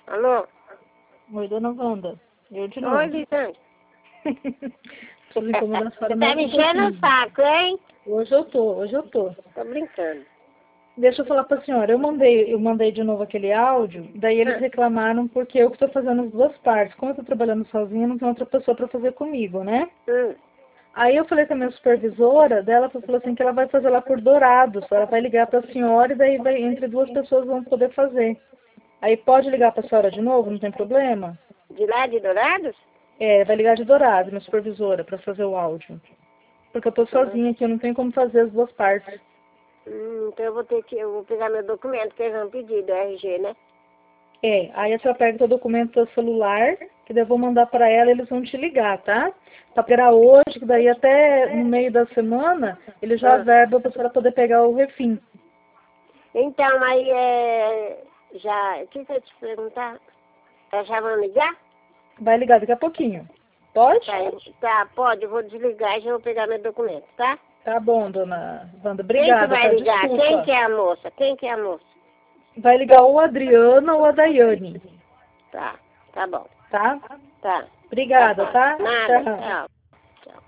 Alô? Oi, dona Wanda. Eu de novo. Oi, Lisandro. Tô incomodando a senhora Você tá mais me um enchendo o pouquinho. saco, hein? Hoje eu tô. Tô brincando. Deixa eu falar pra senhora, eu mandei de novo aquele áudio, daí eles reclamaram porque eu que tô fazendo as duas partes. Como eu tô trabalhando sozinha, não tem outra pessoa pra fazer comigo, né? Hum. Aí eu falei com a minha supervisora, dela falou assim que ela vai fazer lá por Dourados, ela vai ligar pra senhora e daí entre duas pessoas vão poder fazer. Aí pode ligar pra senhora de novo, não tem problema? De lá de Dourados? É, vai ligar de Dourados, minha supervisora, pra fazer o áudio. Porque eu tô sozinha aqui, eu não tenho como fazer as duas partes. Então eu vou pegar meu documento que eles vão pedir do RG, né? É, aí a senhora pega o seu documento do seu celular, que daí eu vou mandar pra ela e eles vão te ligar, tá? Pra esperar hoje, que daí até no meio da semana, ele já verba pra senhora poder pegar o refim. Então, aí já. O que eu ia te perguntar? Já vão ligar? Vai ligar daqui a pouquinho. Pode? Tá, pode, eu vou desligar e já vou pegar meu documento, tá? Tá bom, dona Wanda. Quem que Obrigada, vai tá? ligar? Desculpa. Quem que é a moça? Quem que é a moça? Vai ligar ou a Adriana ou a Daiane, Tá bom. tá? Tá. Obrigada, Tá bom. tá? Nada, Tchau. tchau.